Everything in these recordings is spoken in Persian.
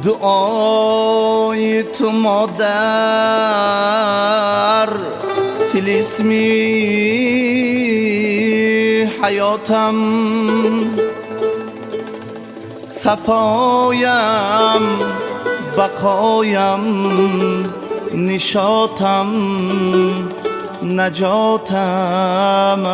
دعای تو مادر طلسمی حیاتم، صفایم بقایم نشاطم نجاتم.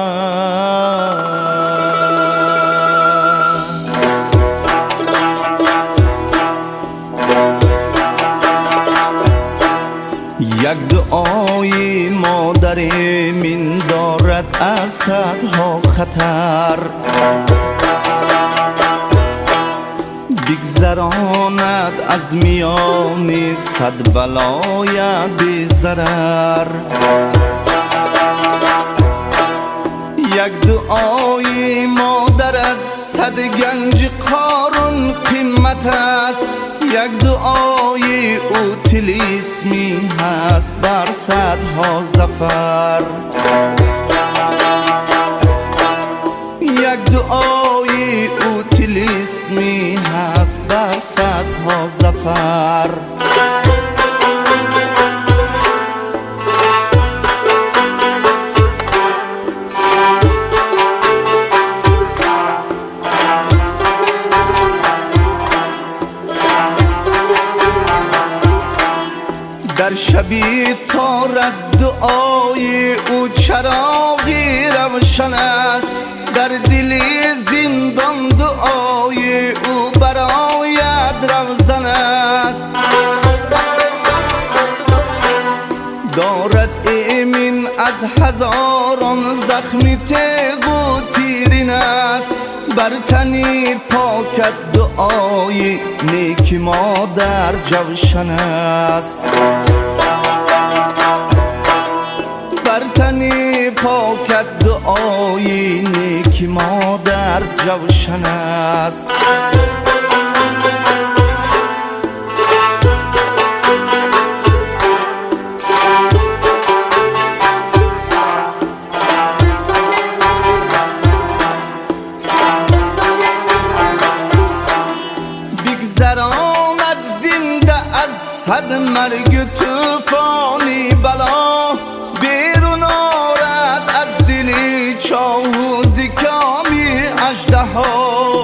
یک دعای مادر من دارد از صدها خطر، بگذراند از میان صد بلای بی ضرر. یک دعای مادر از صد گنج قارون قیمت است، یک دعای او طلسمی هست بر صدها ظفر. یک دعای او طلسمی هست بر صدها ظفر. در شبی تارد دعای او چراغی روشن است، در دل زندان دعای او برآید روزن است. دارد ایمن از هزاران زخم تیغ و تیرین است، بر تنی پاکت دعای نیک مادر جوشن است. بر تنی پاکت دعای نیک مادر جوشن است. بگذراند زنده از صد مرگ طوفانی بلا، بیرون آرد از دل چاه و زکامی اژدها.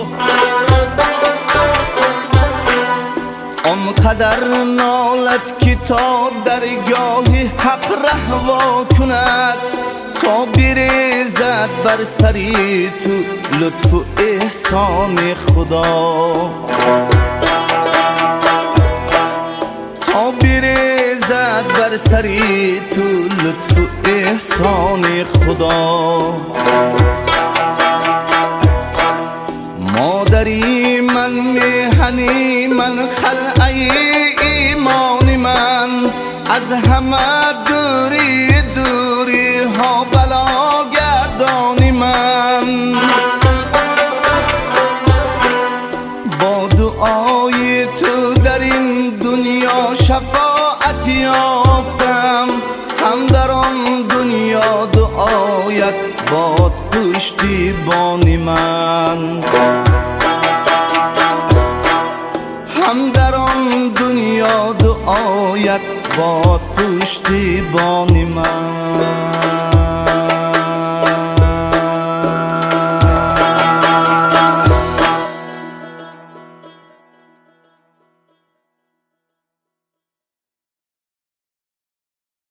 آنقدر نالد که تا درگاه حق رهوا کند، تا بریزد بر سری تو لطف و احسان خدا. تا بریزد بر سری تو لطف و احسان خدا. مادری من، میهنی من، خلعه ایمان من، از همه دوری دوری ها بلا گردانی من. با دعای تو در این دنیا شفاعت یافتم، هم در آن دنیا دعایت باد پشتیبانی من. هم در آن دنیا دعایت باد پشتیبانی من.